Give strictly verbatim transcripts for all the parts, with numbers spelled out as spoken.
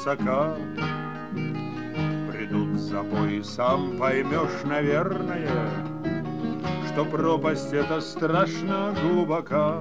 свысока. Придут запои, сам поймешь, наверное, что пропасть эта страшно глубока,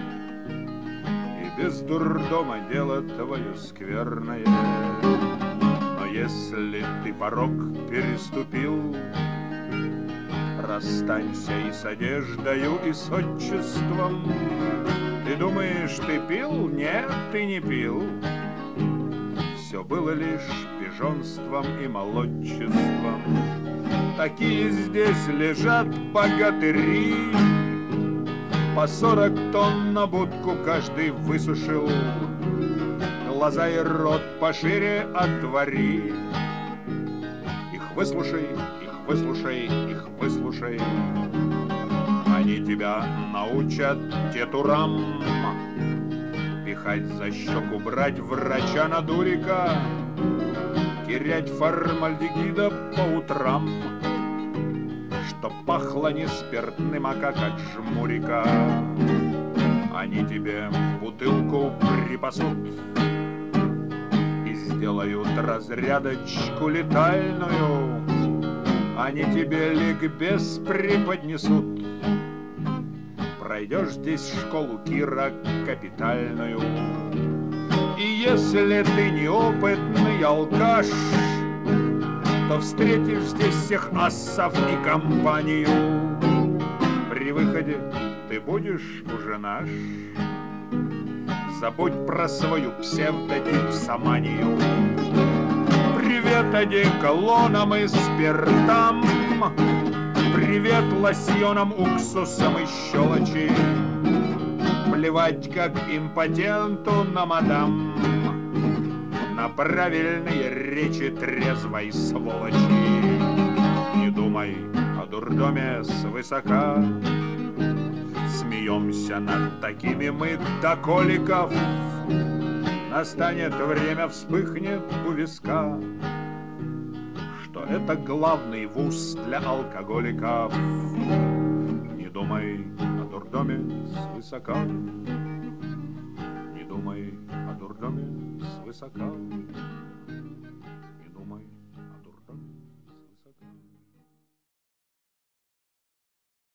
и без дурдома дело твое скверное. Но если ты порог переступил, расстанься и с одеждою, и с отчеством. Ты думаешь, ты пил? Нет, ты не пил. Все было лишь пижонством и молодчеством. Такие здесь лежат богатыри, по сорок тонн на будку каждый высушил. Глаза и рот пошире отвори. Их выслушай, их выслушай, их выслушай. Они тебя научат тетурам пихать за щеку, брать врача на дурика, кирять формальдегида по утрам, что пахло не спиртным, а как от жмурика. Они тебе бутылку припасут и сделают разрядочку летальную. Они тебе ликбез преподнесут. Пройдешь здесь школу Кира капитальную. И если ты неопытный алкаш, то встретишь здесь всех ассов и компанию. При выходе ты будешь уже наш. Забудь про свою псевдодипсоманию. Привет одеколонам и спиртам, привет лосьонам, уксусам и щелочи. Плевать как импотенту на мадам, на правильные речи трезвой сволочи. Не думай о дурдоме свысока, смеемся над такими мы до коликов. Настанет время, вспыхнет у виска, что это главный вуз для алкоголиков. Не думай о дурдоме свысока, не думай о дурдоме свысока.